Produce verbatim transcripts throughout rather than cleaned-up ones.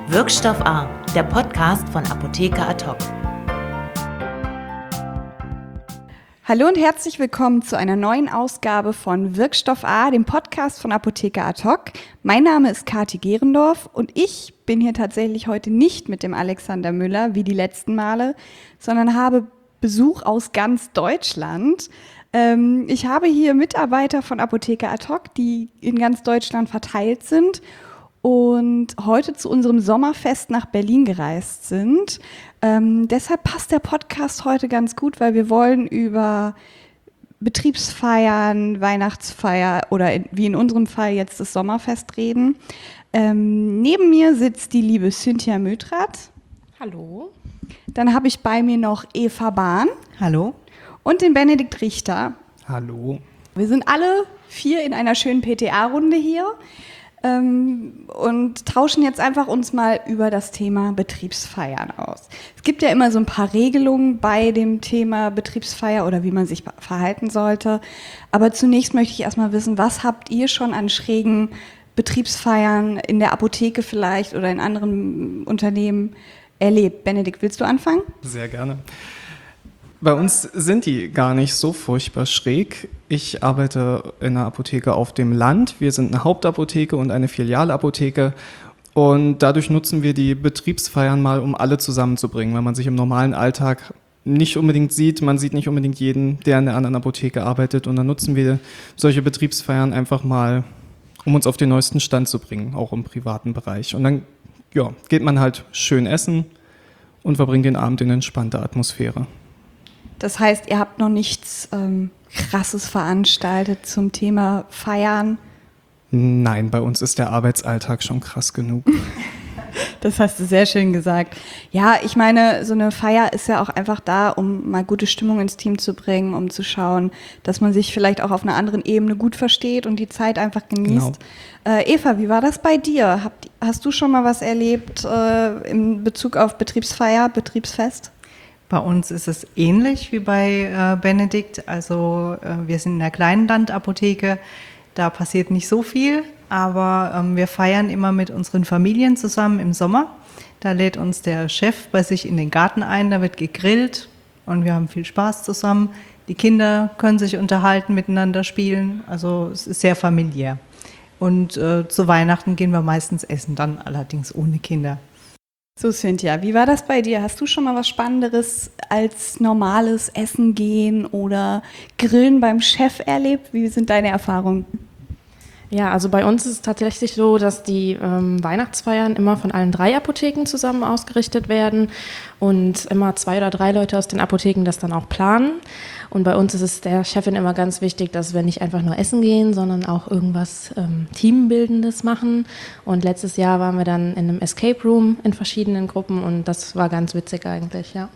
Wirkstoff A, der Podcast von Apotheker Ad Hoc. Hallo und herzlich willkommen zu einer neuen Ausgabe von Wirkstoff A, dem Podcast von Apotheker Ad Hoc. Mein Name ist Kathi Gerendorf und ich bin hier tatsächlich heute nicht mit dem Alexander Müller wie die letzten Male, sondern habe Besuch aus ganz Deutschland. Ähm, ich habe hier Mitarbeiter von Apotheker Ad Hoc, die in ganz Deutschland verteilt sind und heute zu unserem Sommerfest nach Berlin gereist sind. Ähm, deshalb passt der Podcast heute ganz gut, weil wir wollen über Betriebsfeiern, Weihnachtsfeier oder in, wie in unserem Fall jetzt das Sommerfest reden. Ähm, neben mir sitzt die liebe Cynthia Mötrath. Hallo. Dann habe ich bei mir noch Eva Bahn. Hallo. Und den Benedikt Richter. Hallo. Wir sind alle vier in einer schönen P T A-Runde hier. Und tauschen jetzt einfach uns mal über das Thema Betriebsfeiern aus. Es gibt ja immer so ein paar Regelungen bei dem Thema Betriebsfeier oder wie man sich verhalten sollte. Aber zunächst möchte ich erstmal wissen, was habt ihr schon an schrägen Betriebsfeiern in der Apotheke vielleicht oder in anderen Unternehmen erlebt? Benedikt, willst du anfangen? Sehr gerne. Bei uns sind die gar nicht so furchtbar schräg. Ich arbeite in einer Apotheke auf dem Land. Wir sind eine Hauptapotheke und eine Filialapotheke. Und dadurch nutzen wir die Betriebsfeiern mal, um alle zusammenzubringen, weil man sich im normalen Alltag nicht unbedingt sieht. Man sieht nicht unbedingt jeden, der in der anderen Apotheke arbeitet. Und dann nutzen wir solche Betriebsfeiern einfach mal, um uns auf den neuesten Stand zu bringen, auch im privaten Bereich. Und dann ja, geht man halt schön essen und verbringt den Abend in entspannter Atmosphäre. Das heißt, ihr habt noch nichts ähm, Krasses veranstaltet zum Thema Feiern? Nein, bei uns ist der Arbeitsalltag schon krass genug. Das hast du sehr schön gesagt. Ja, ich meine, so eine Feier ist ja auch einfach da, um mal gute Stimmung ins Team zu bringen, um zu schauen, dass man sich vielleicht auch auf einer anderen Ebene gut versteht und die Zeit einfach genießt. Genau. Äh, Eva, wie war das bei dir? Habt, hast du schon mal was erlebt äh, in Bezug auf Betriebsfeier, Betriebsfest? Bei uns ist es ähnlich wie bei äh, Benedikt. Also äh, wir sind in einer kleinen Landapotheke, da passiert nicht so viel, aber ähm, wir feiern immer mit unseren Familien zusammen im Sommer. Da lädt uns der Chef bei sich in den Garten ein, da wird gegrillt und wir haben viel Spaß zusammen. Die Kinder können sich unterhalten, miteinander spielen, also es ist sehr familiär. Und äh, zu Weihnachten gehen wir meistens essen, dann allerdings ohne Kinder. So, Cynthia, wie war das bei dir? Hast du schon mal was Spannenderes als normales Essen gehen oder Grillen beim Chef erlebt? Wie sind deine Erfahrungen? Ja, also bei uns ist es tatsächlich so, dass die ähm, Weihnachtsfeiern immer von allen drei Apotheken zusammen ausgerichtet werden und immer zwei oder drei Leute aus den Apotheken das dann auch planen. Und bei uns ist es der Chefin immer ganz wichtig, dass wir nicht einfach nur essen gehen, sondern auch irgendwas ähm, Teambildendes machen. Und letztes Jahr waren wir dann in einem Escape Room in verschiedenen Gruppen und das war ganz witzig eigentlich, ja.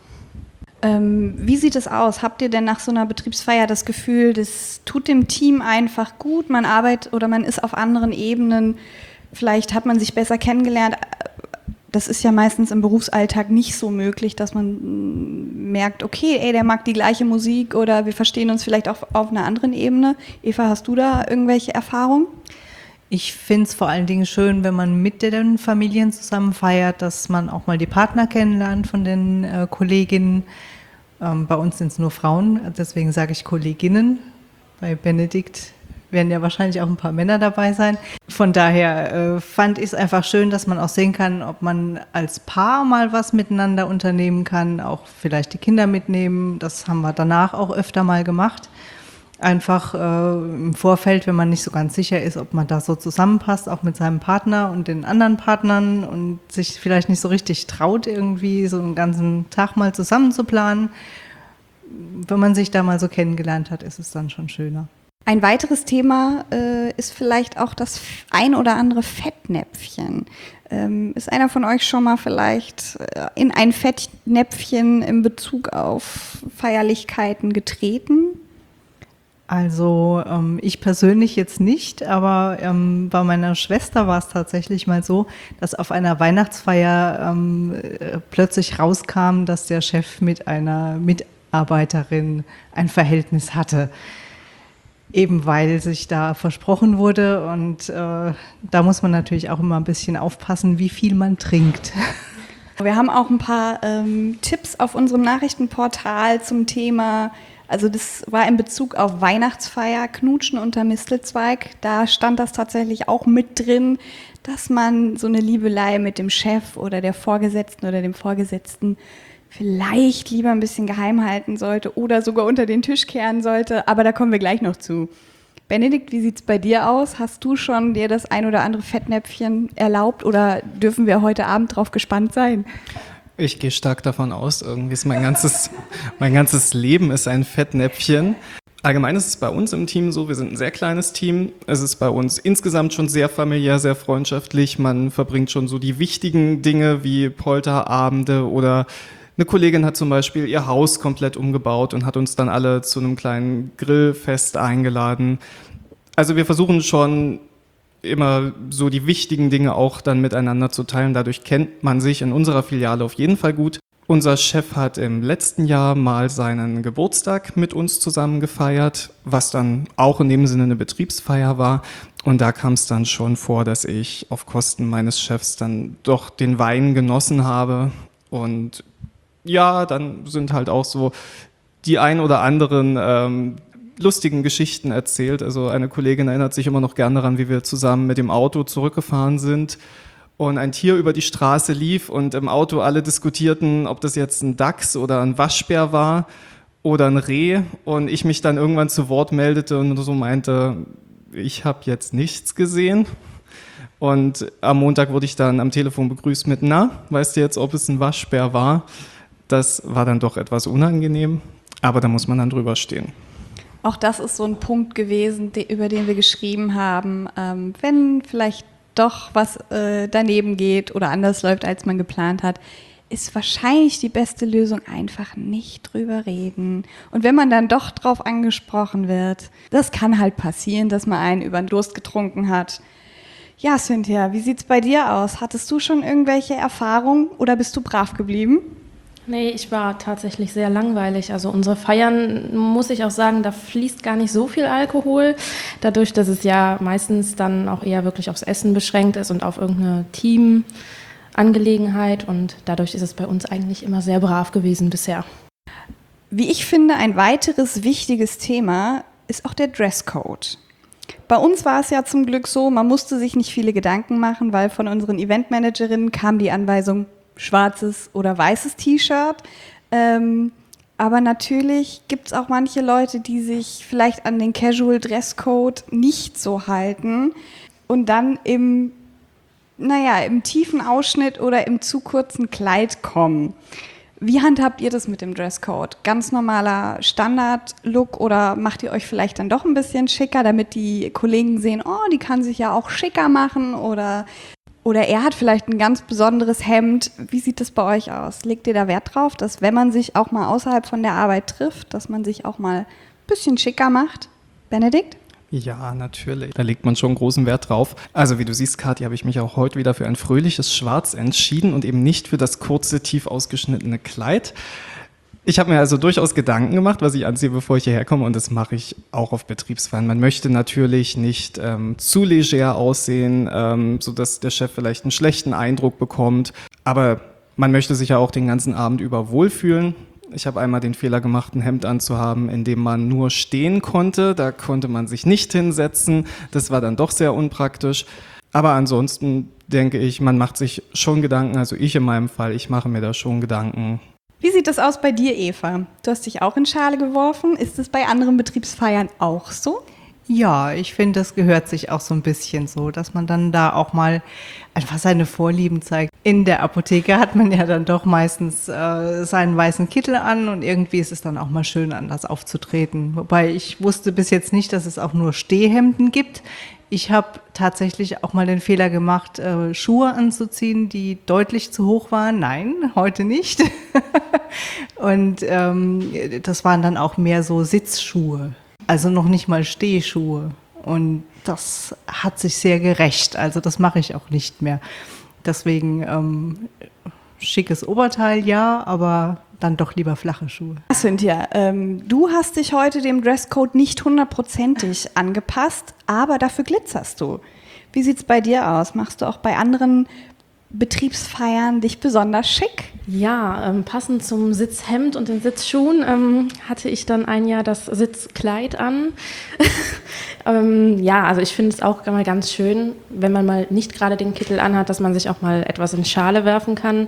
Ähm, wie sieht es aus? Habt ihr denn nach so einer Betriebsfeier das Gefühl, das tut dem Team einfach gut, man arbeitet oder man ist auf anderen Ebenen, vielleicht hat man sich besser kennengelernt? Das ist ja meistens im Berufsalltag nicht so möglich, dass man merkt, okay, ey, der mag die gleiche Musik oder wir verstehen uns vielleicht auch auf einer anderen Ebene. Eva, hast du da irgendwelche Erfahrungen? Ich finde es vor allen Dingen schön, wenn man mit den Familien zusammen feiert, dass man auch mal die Partner kennenlernt von den äh, Kolleginnen. Ähm, bei uns sind es nur Frauen, deswegen sage ich Kolleginnen. Bei Benedikt werden ja wahrscheinlich auch ein paar Männer dabei sein. Von daher äh, fand ich es einfach schön, dass man auch sehen kann, ob man als Paar mal was miteinander unternehmen kann, auch vielleicht die Kinder mitnehmen. Das haben wir danach auch öfter mal gemacht. Einfach äh, im Vorfeld, wenn man nicht so ganz sicher ist, ob man da so zusammenpasst, auch mit seinem Partner und den anderen Partnern und sich vielleicht nicht so richtig traut, irgendwie so einen ganzen Tag mal zusammen zu planen. Wenn man sich da mal so kennengelernt hat, ist es dann schon schöner. Ein weiteres Thema äh, ist vielleicht auch das ein oder andere Fettnäpfchen. Ähm, ist einer von euch schon mal vielleicht äh, in ein Fettnäpfchen in Bezug auf Feierlichkeiten getreten? Also ähm, ich persönlich jetzt nicht, aber ähm, bei meiner Schwester war es tatsächlich mal so, dass auf einer Weihnachtsfeier ähm, äh, plötzlich rauskam, dass der Chef mit einer Mitarbeiterin ein Verhältnis hatte. eben weil sich da versprochen wurde. Und äh, da muss man natürlich auch immer ein bisschen aufpassen, wie viel man trinkt. Wir haben auch ein paar ähm, Tipps auf unserem Nachrichtenportal zum Thema, also das war in Bezug auf Weihnachtsfeier, Knutschen unter Mistelzweig. Da stand das tatsächlich auch mit drin, dass man so eine Liebelei mit dem Chef oder der Vorgesetzten oder dem Vorgesetzten vielleicht lieber ein bisschen geheim halten sollte oder sogar unter den Tisch kehren sollte. Aber da kommen wir gleich noch zu. Benedikt, wie sieht's bei dir aus? Hast du schon dir das ein oder andere Fettnäpfchen erlaubt oder dürfen wir heute Abend drauf gespannt sein? Ich gehe stark davon aus, irgendwie ist mein ganzes, mein ganzes Leben ist ein Fettnäpfchen. Allgemein ist es bei uns im Team so, wir sind ein sehr kleines Team. Es ist bei uns insgesamt schon sehr familiär, sehr freundschaftlich. Man verbringt schon so die wichtigen Dinge wie Polterabende oder eine Kollegin hat zum Beispiel ihr Haus komplett umgebaut und hat uns dann alle zu einem kleinen Grillfest eingeladen. Also wir versuchen schon immer so die wichtigen Dinge auch dann miteinander zu teilen. Dadurch kennt man sich in unserer Filiale auf jeden Fall gut. Unser Chef hat im letzten Jahr mal seinen Geburtstag mit uns zusammen gefeiert, was dann auch in dem Sinne eine Betriebsfeier war. Und da kam es dann schon vor, dass ich auf Kosten meines Chefs dann doch den Wein genossen habe. Und ja, dann sind halt auch so die ein oder anderen ähm, lustigen Geschichten erzählt. Also eine Kollegin erinnert sich immer noch gern daran, wie wir zusammen mit dem Auto zurückgefahren sind und ein Tier über die Straße lief und im Auto alle diskutierten, ob das jetzt ein Dachs oder ein Waschbär war oder ein Reh, und ich mich dann irgendwann zu Wort meldete und so meinte, ich habe jetzt nichts gesehen. Und am Montag wurde ich dann am Telefon begrüßt mit, na, weißt du jetzt, ob es ein Waschbär war? Das war dann doch etwas unangenehm, aber da muss man dann drüber stehen. Auch das ist so ein Punkt gewesen, de, über den wir geschrieben haben, ähm, wenn vielleicht doch was äh, daneben geht oder anders läuft, als man geplant hat, ist wahrscheinlich die beste Lösung einfach nicht drüber reden. Und wenn man dann doch drauf angesprochen wird, das kann halt passieren, dass man einen über den Durst getrunken hat. Ja, Cynthia, wie sieht's bei dir aus? Hattest du schon irgendwelche Erfahrungen oder bist du brav geblieben? Nee, ich war tatsächlich sehr langweilig. Also unsere Feiern, muss ich auch sagen, da fließt gar nicht so viel Alkohol. Dadurch, dass es ja meistens dann auch eher wirklich aufs Essen beschränkt ist und auf irgendeine Teamangelegenheit. Und dadurch ist es bei uns eigentlich immer sehr brav gewesen bisher. Wie ich finde, ein weiteres wichtiges Thema ist auch der Dresscode. Bei uns war es ja zum Glück so, man musste sich nicht viele Gedanken machen, weil von unseren Eventmanagerinnen kam die Anweisung, schwarzes oder weißes T-Shirt. Ähm, aber natürlich gibt es auch manche Leute, die sich vielleicht an den Casual Dresscode nicht so halten und dann im, naja, im tiefen Ausschnitt oder im zu kurzen Kleid kommen. Wie handhabt ihr das mit dem Dresscode? Ganz normaler Standard-Look oder macht ihr euch vielleicht dann doch ein bisschen schicker, damit die Kollegen sehen, oh, die kann sich ja auch schicker machen oder Oder er hat vielleicht ein ganz besonderes Hemd. Wie sieht das bei euch aus? Legt ihr da Wert drauf, dass wenn man sich auch mal außerhalb von der Arbeit trifft, dass man sich auch mal ein bisschen schicker macht? Benedikt? Ja, natürlich. Da legt man schon großen Wert drauf. Also wie du siehst, Kathi, habe ich mich auch heute wieder für ein fröhliches Schwarz entschieden und eben nicht für das kurze, tief ausgeschnittene Kleid. Ich habe mir also durchaus Gedanken gemacht, was ich anziehe, bevor ich hierher komme, und das mache ich auch auf Betriebsfeiern. Man möchte natürlich nicht ähm, zu leger aussehen, ähm, sodass der Chef vielleicht einen schlechten Eindruck bekommt, aber man möchte sich ja auch den ganzen Abend über wohlfühlen. Ich habe einmal den Fehler gemacht, ein Hemd anzuhaben, in dem man nur stehen konnte. Da konnte man sich nicht hinsetzen. Das war dann doch sehr unpraktisch. Aber ansonsten denke ich, man macht sich schon Gedanken, also ich in meinem Fall, ich mache mir da schon Gedanken. Wie sieht das aus bei dir, Eva? Du hast dich auch in Schale geworfen. Ist es bei anderen Betriebsfeiern auch so? Ja, ich finde, das gehört sich auch so ein bisschen so, dass man dann da auch mal einfach seine Vorlieben zeigt. In der Apotheke hat man ja dann doch meistens äh, seinen weißen Kittel an und irgendwie ist es dann auch mal schön, anders aufzutreten. Wobei ich wusste bis jetzt nicht, dass es auch nur Stehhemden gibt. Ich habe tatsächlich auch mal den Fehler gemacht, äh, Schuhe anzuziehen, die deutlich zu hoch waren. Nein, heute nicht. Und ähm, das waren dann auch mehr so Sitzschuhe, also noch nicht mal Stehschuhe. Und das hat sich sehr gerächt. Also das mache ich auch nicht mehr. Deswegen ähm, schickes Oberteil, ja, aber dann doch lieber flache Schuhe. Cynthia, ähm, du hast dich heute dem Dresscode nicht hundertprozentig angepasst, aber dafür glitzerst du. Wie sieht's bei dir aus? Machst du auch bei anderen Betriebsfeiern dich besonders schick? Ja, ähm, passend zum Sitzhemd und den Sitzschuhen ähm, hatte ich dann ein Jahr das Sitzkleid an. ähm, ja, also ich finde es auch mal ganz schön, wenn man mal nicht gerade den Kittel anhat, dass man sich auch mal etwas in Schale werfen kann.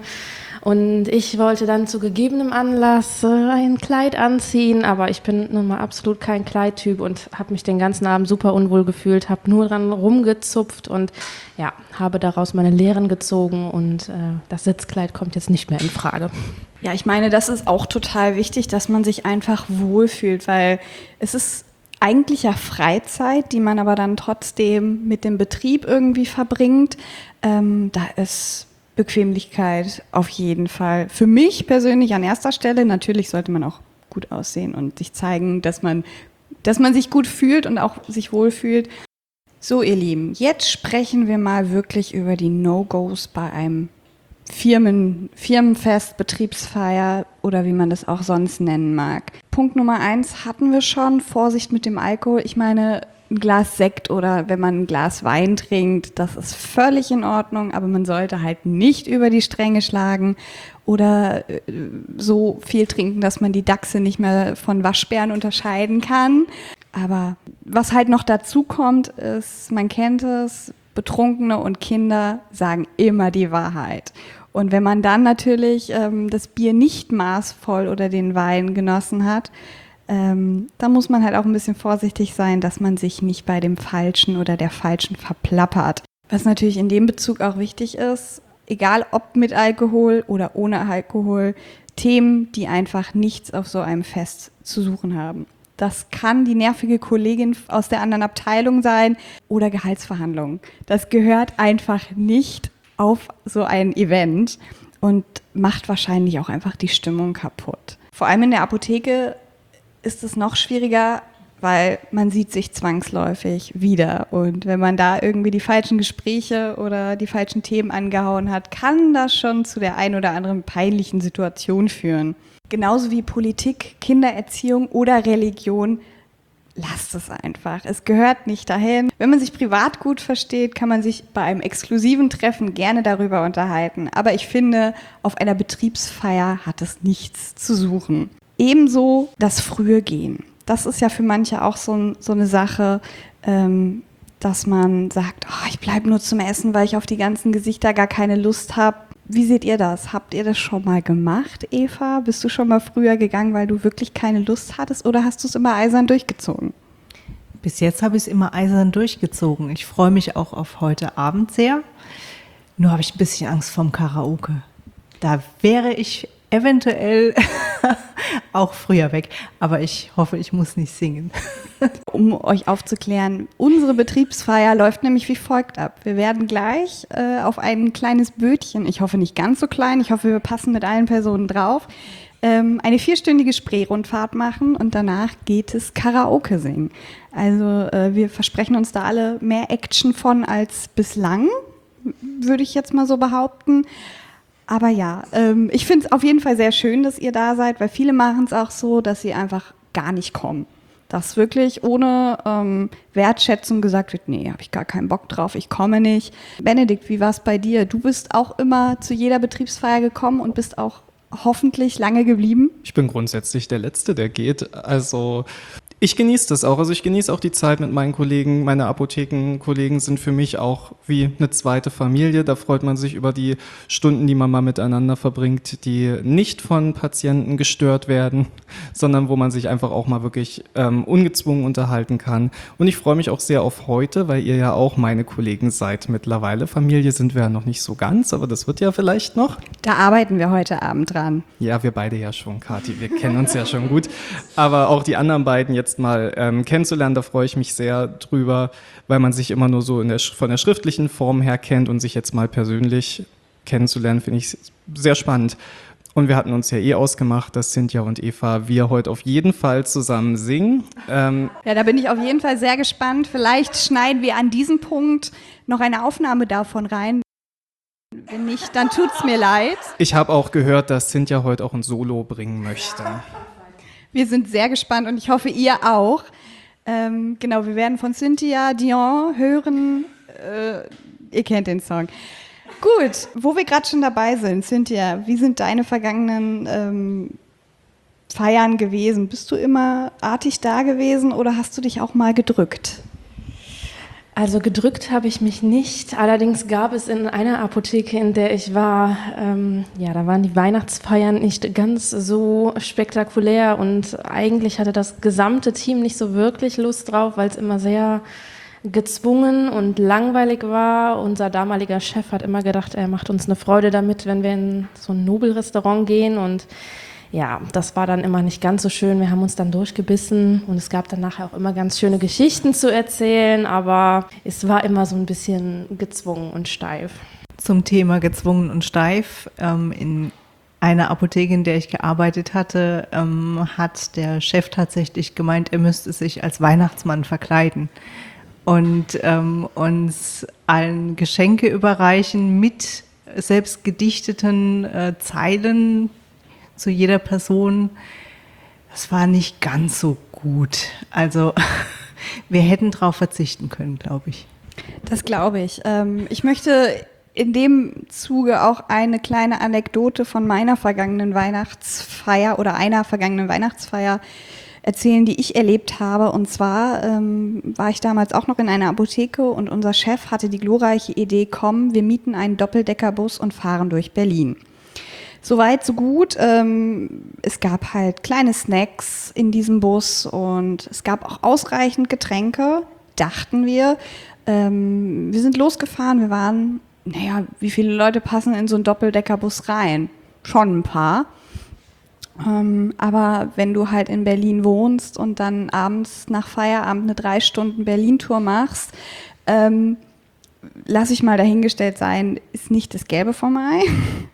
Und ich wollte dann zu gegebenem Anlass äh, ein Kleid anziehen, aber ich bin nun mal absolut kein Kleidtyp und habe mich den ganzen Abend super unwohl gefühlt, habe nur dran rumgezupft und ja, habe daraus meine Lehren gezogen und äh, das Sitzkleid kommt jetzt nicht mehr in Frage. Ja, ich meine, das ist auch total wichtig, dass man sich einfach wohlfühlt, weil es ist eigentlich ja Freizeit, die man aber dann trotzdem mit dem Betrieb irgendwie verbringt. Ähm, da ist Bequemlichkeit auf jeden Fall. Für mich persönlich an erster Stelle. Natürlich sollte man auch gut aussehen und sich zeigen, dass man, dass man sich gut fühlt und auch sich wohlfühlt. So, ihr Lieben, jetzt sprechen wir mal wirklich über die No-Gos bei einem Firmen, Firmenfest, Betriebsfeier oder wie man das auch sonst nennen mag. Punkt Nummer eins hatten wir schon, Vorsicht mit dem Alkohol. Ich meine, ein Glas Sekt oder wenn man ein Glas Wein trinkt, das ist völlig in Ordnung, aber man sollte halt nicht über die Stränge schlagen oder äh, so viel trinken, dass man die Dachse nicht mehr von Waschbären unterscheiden kann. Aber was halt noch dazu kommt, ist, man kennt es, Betrunkene und Kinder sagen immer die Wahrheit. Und wenn man dann natürlich ähm, das Bier nicht maßvoll oder den Wein genossen hat, Ähm, da muss man halt auch ein bisschen vorsichtig sein, dass man sich nicht bei dem Falschen oder der Falschen verplappert. Was natürlich in dem Bezug auch wichtig ist, egal ob mit Alkohol oder ohne Alkohol, Themen, die einfach nichts auf so einem Fest zu suchen haben. Das kann die nervige Kollegin aus der anderen Abteilung sein oder Gehaltsverhandlungen. Das gehört einfach nicht auf so ein Event und macht wahrscheinlich auch einfach die Stimmung kaputt. Vor allem in der Apotheke ist es noch schwieriger, weil man sieht sich zwangsläufig wieder. Und wenn man da irgendwie die falschen Gespräche oder die falschen Themen angehauen hat, kann das schon zu der ein oder anderen peinlichen Situation führen. Genauso wie Politik, Kindererziehung oder Religion, lasst es einfach. Es gehört nicht dahin. Wenn man sich privat gut versteht, kann man sich bei einem exklusiven Treffen gerne darüber unterhalten. Aber ich finde, auf einer Betriebsfeier hat es nichts zu suchen. Ebenso das frühe Gehen. Das ist ja für manche auch so, so eine Sache, ähm, dass man sagt, oh, ich bleibe nur zum Essen, weil ich auf die ganzen Gesichter gar keine Lust habe. Wie seht ihr das? Habt ihr das schon mal gemacht, Eva? Bist du schon mal früher gegangen, weil du wirklich keine Lust hattest oder hast du es immer eisern durchgezogen? Bis jetzt habe ich es immer eisern durchgezogen. Ich freue mich auch auf heute Abend sehr. Nur habe ich ein bisschen Angst vorm Karaoke. Da wäre ich eventuell auch früher weg, aber ich hoffe, ich muss nicht singen. Um euch aufzuklären, unsere Betriebsfeier läuft nämlich wie folgt ab. Wir werden gleich äh, auf ein kleines Bötchen, ich hoffe nicht ganz so klein, ich hoffe, wir passen mit allen Personen drauf, ähm, eine vierstündige Spreerundfahrt machen und danach geht es Karaoke singen. Also äh, wir versprechen uns da alle mehr Action von als bislang, würde ich jetzt mal so behaupten. Aber ja, ähm, ich finde es auf jeden Fall sehr schön, dass ihr da seid, weil viele machen es auch so, dass sie einfach gar nicht kommen. Dass wirklich ohne ähm, Wertschätzung gesagt wird, nee, habe ich gar keinen Bock drauf, ich komme nicht. Benedikt, wie war es bei dir? Du bist auch immer zu jeder Betriebsfeier gekommen und bist auch hoffentlich lange geblieben? Ich bin grundsätzlich der Letzte, der geht. Also ich genieße das auch. Also ich genieße auch die Zeit mit meinen Kollegen. Meine Apothekenkollegen sind für mich auch wie eine zweite Familie. Da freut man sich über die Stunden, die man mal miteinander verbringt, die nicht von Patienten gestört werden, sondern wo man sich einfach auch mal wirklich ähm, ungezwungen unterhalten kann. Und ich freue mich auch sehr auf heute, weil ihr ja auch meine Kollegen seid mittlerweile. Familie sind wir ja noch nicht so ganz, aber das wird ja vielleicht noch. Da arbeiten wir heute Abend dran. Ja, wir beide ja schon, Kathi. Wir kennen uns ja schon gut. Aber auch die anderen beiden jetzt mal ähm, kennenzulernen, da freue ich mich sehr drüber, weil man sich immer nur so in der, von der schriftlichen Form her kennt und sich jetzt mal persönlich kennenzulernen, finde ich sehr spannend. Und wir hatten uns ja eh ausgemacht, dass Cynthia und Eva wir heute auf jeden Fall zusammen singen. Ähm ja, da bin ich auf jeden Fall sehr gespannt. Vielleicht schneiden wir an diesem Punkt noch eine Aufnahme davon rein. Wenn nicht, dann tut's mir leid. Ich habe auch gehört, dass Cynthia heute auch ein Solo bringen möchte. Wir sind sehr gespannt und ich hoffe, ihr auch. Ähm, genau, wir werden von Cynthia Dion hören. Äh, ihr kennt den Song. Gut, wo wir gerade schon dabei sind, Cynthia, wie sind deine vergangenen ähm, Feiern gewesen? Bist du immer artig da gewesen oder hast du dich auch mal gedrückt? Also gedrückt habe ich mich nicht. Allerdings gab es in einer Apotheke, in der ich war, ähm, ja, da waren die Weihnachtsfeiern nicht ganz so spektakulär und eigentlich hatte das gesamte Team nicht so wirklich Lust drauf, weil es immer sehr gezwungen und langweilig war. Unser damaliger Chef hat immer gedacht, er macht uns eine Freude damit, wenn wir in so ein Nobelrestaurant gehen, und ja, das war dann immer nicht ganz so schön. Wir haben uns dann durchgebissen und es gab dann nachher auch immer ganz schöne Geschichten zu erzählen, aber es war immer so ein bisschen gezwungen und steif. Zum Thema gezwungen und steif. Ähm, in einer Apotheke, in der ich gearbeitet hatte, ähm, hat der Chef tatsächlich gemeint, er müsste sich als Weihnachtsmann verkleiden und ähm, uns allen Geschenke überreichen mit selbst gedichteten äh, Zeilen zu jeder Person. Das war nicht ganz so gut. Also wir hätten darauf verzichten können, glaube ich. Das glaube ich. Ähm, ich möchte in dem Zuge auch eine kleine Anekdote von meiner vergangenen Weihnachtsfeier oder einer vergangenen Weihnachtsfeier erzählen, die ich erlebt habe. Und zwar ähm, war ich damals auch noch in einer Apotheke und unser Chef hatte die glorreiche Idee, komm, wir mieten einen Doppeldeckerbus und fahren durch Berlin. Soweit, so gut. Ähm, es gab halt kleine Snacks in diesem Bus und es gab auch ausreichend Getränke, dachten wir. Ähm, wir sind losgefahren, wir waren, naja, wie viele Leute passen in so einen Doppeldeckerbus rein? Schon ein paar. Ähm, aber wenn du halt in Berlin wohnst und dann abends nach Feierabend eine drei Stunden Berlin-Tour machst, ähm, lass ich mal dahingestellt sein, ist nicht das Gelbe vom Ei.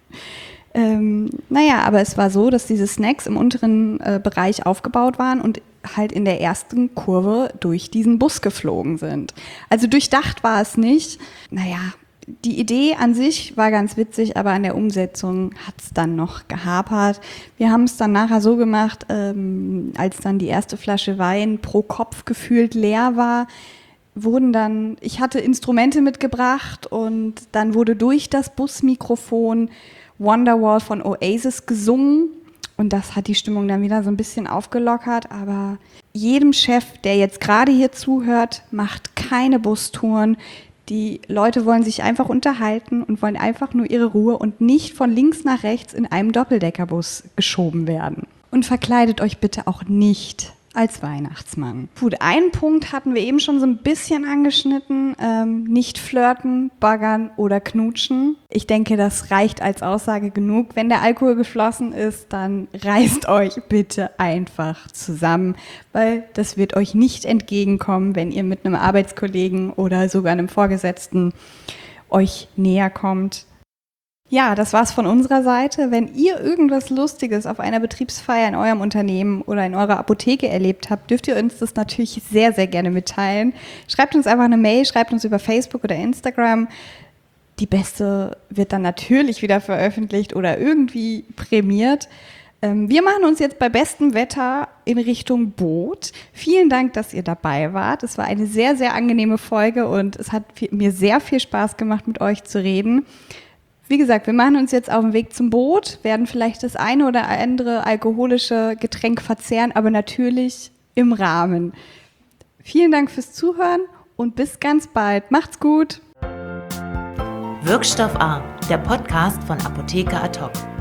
ähm, naja, aber es war so, dass diese Snacks im unteren äh, Bereich aufgebaut waren und halt in der ersten Kurve durch diesen Bus geflogen sind. Also durchdacht war es nicht. Naja, die Idee an sich war ganz witzig, aber an der Umsetzung hat es dann noch gehapert. Wir haben es dann nachher so gemacht, ähm, als dann die erste Flasche Wein pro Kopf gefühlt leer war, wurden dann, ich hatte Instrumente mitgebracht und dann wurde durch das Busmikrofon Wonderwall von Oasis gesungen und das hat die Stimmung dann wieder so ein bisschen aufgelockert, aber jedem Chef, der jetzt gerade hier zuhört, macht keine Bustouren. Die Leute wollen sich einfach unterhalten und wollen einfach nur ihre Ruhe und nicht von links nach rechts in einem Doppeldeckerbus geschoben werden. Und verkleidet euch bitte auch nicht als Weihnachtsmann. Gut, einen Punkt hatten wir eben schon so ein bisschen angeschnitten. Ähm, nicht flirten, baggern oder knutschen. Ich denke, das reicht als Aussage genug. Wenn der Alkohol geflossen ist, dann reißt euch bitte einfach zusammen, weil das wird euch nicht entgegenkommen, wenn ihr mit einem Arbeitskollegen oder sogar einem Vorgesetzten euch näher kommt. Ja, das war's von unserer Seite. Wenn ihr irgendwas Lustiges auf einer Betriebsfeier in eurem Unternehmen oder in eurer Apotheke erlebt habt, dürft ihr uns das natürlich sehr, sehr gerne mitteilen. Schreibt uns einfach eine Mail, schreibt uns über Facebook oder Instagram. Die beste wird dann natürlich wieder veröffentlicht oder irgendwie prämiert. Wir machen uns jetzt bei bestem Wetter in Richtung Boot. Vielen Dank, dass ihr dabei wart. Es war eine sehr, sehr angenehme Folge und es hat mir sehr viel Spaß gemacht, mit euch zu reden. Wie gesagt, wir machen uns jetzt auf den Weg zum Boot, werden vielleicht das eine oder andere alkoholische Getränk verzehren, aber natürlich im Rahmen. Vielen Dank fürs Zuhören und bis ganz bald. Macht's gut! Wirkstoff A, der Podcast von Apotheker Ad hoc.